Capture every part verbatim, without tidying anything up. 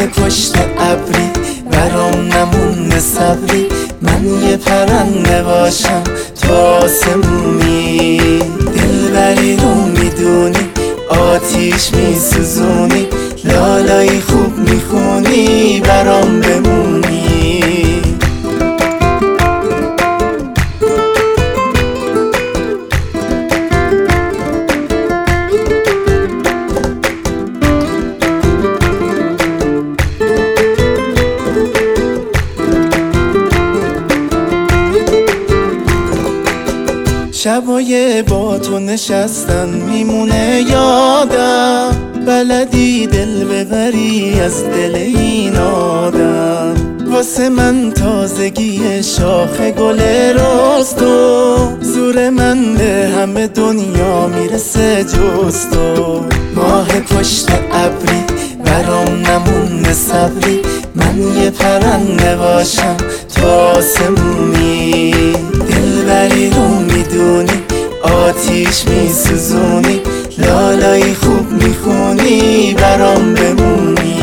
پشت ابری برام نمونه صبری، من یه پرنده باشم تو آسمونی. دلبری رو میدونی آتیش میسوزونی، لالایی خوب میخونی برام بمونی. شبای با تو نشستن میمونه یادم، بلدی دل ببری از دل این آدم. واسه من تازگی شاخ گل رستو، زور من به همه دنیا میرسه جز تو. ماه پشت ابری برام نمونه صبری، من یه پرنده باشم تو آسمونی. دلبری رو میدونی آتیش میسوزونی، لالایی خوب میخونی برام بمونی.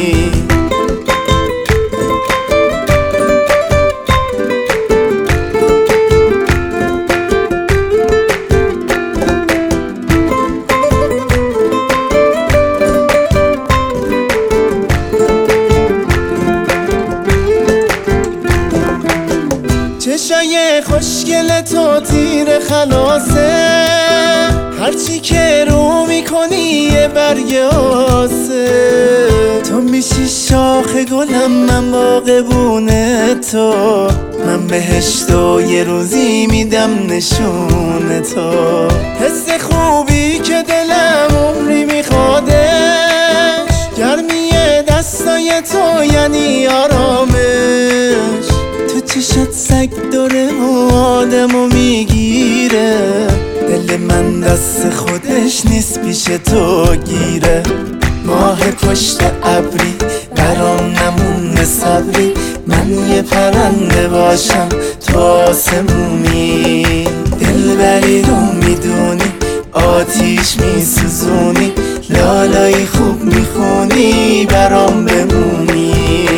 چشای خوشگل تو تیر خلاصه، هرچی که رو میکنی یه برگ آسه. تو میشی شاخ گلم من باغبونه تو، من بهشت و یه روزی میدم نشون تو. حس خوبی که دلم عمری میخوادش، گرمی دستای تو یعنی آرامش. تو چشت سگ داره و آدمو میگیره، دل من دست خودش نیست پیش تو گیره. ماه پشت ابری برام نمونه صبری، من یه پرنده باشم تو آسمونی. دلبری رو میدونی آتیش میسوزونی، لالایی خوب میخونی برام بمونی.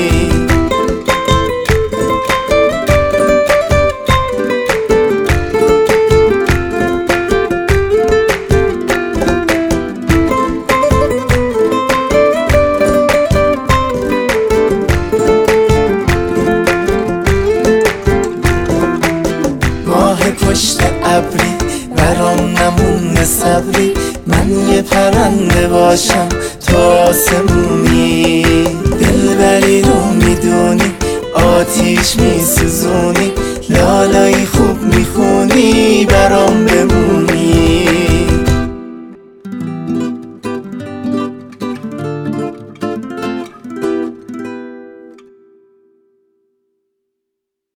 پشت ابری برام نمونه صبری، من یه پرنده باشم تو آسمونی. دلبری رو میدونی آتیش میسوزونی، لالایی خوب میخونی برام بمونی.